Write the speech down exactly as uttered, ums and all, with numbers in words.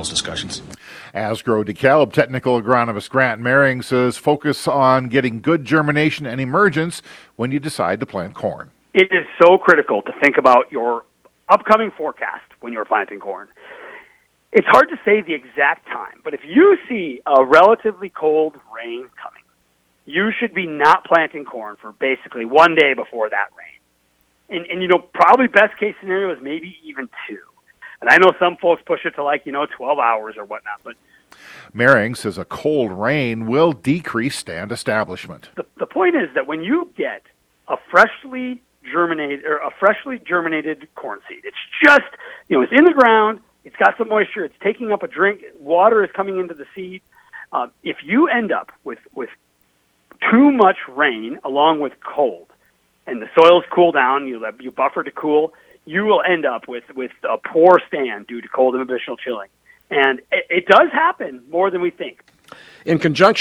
those discussions. Asgrow DeKalb technical agronomist Grant Mehring says focus on getting good germination and emergence when you decide to plant corn. It is so critical to think about your upcoming forecast when you're planting corn. It's hard to say the exact time, but if you see a relatively cold rain coming, you should be not planting corn for basically one day before that rain. And, and you know, probably best case scenario is maybe even two. And I know some folks push it to like, you know, twelve hours or whatnot, but Mehring says a cold rain will decrease stand establishment. The, the point is that when you get a freshly germinated or a freshly germinated corn seed, it's just, you know, it's in the ground, it's got some moisture, it's taking up a drink, water is coming into the seed. Uh, if you end up with, with too much rain along with cold, and the soils cool down, you you buffer to cool, you will end up with, with a poor stand due to cold and additional chilling. And it, it does happen more than we think. In conjunction